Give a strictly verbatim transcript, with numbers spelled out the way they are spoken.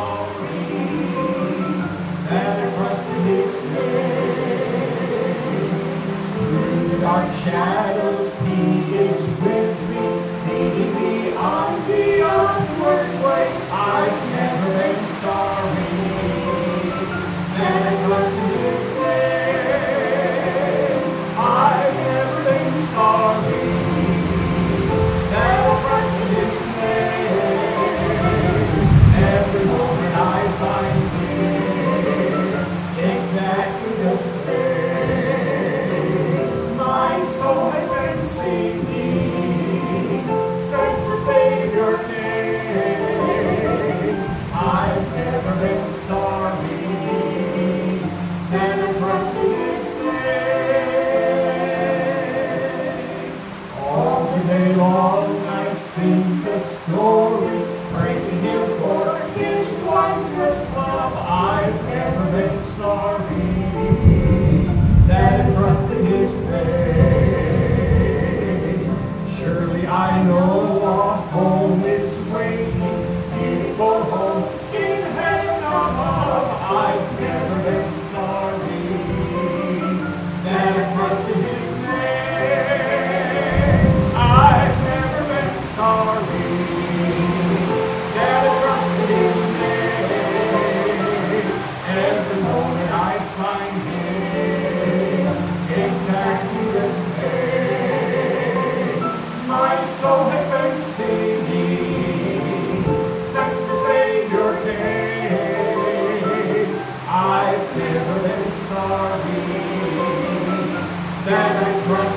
sorry that I trusted His name. Through the dark shadows, He is with me, leading me on the upward way. I've never been sorry that I trusted His name. I've never been sorry that I trusted His name. Every moment I find Him exactly the same. My soul has been singing since the Savior came. I've never been sorry that I trusted His name. All the day long I sing the story, praising Him for His wondrous love. I've never been sorry that I trusted His name. Surely I know a home is waiting, beautiful home in heaven above. I've never been sorry that I trusted His name. I've never been sorry that I trusted His name. Every moment I find Him exactly the same. My soul has been singing since the Savior came. I've never been sorry that I trusted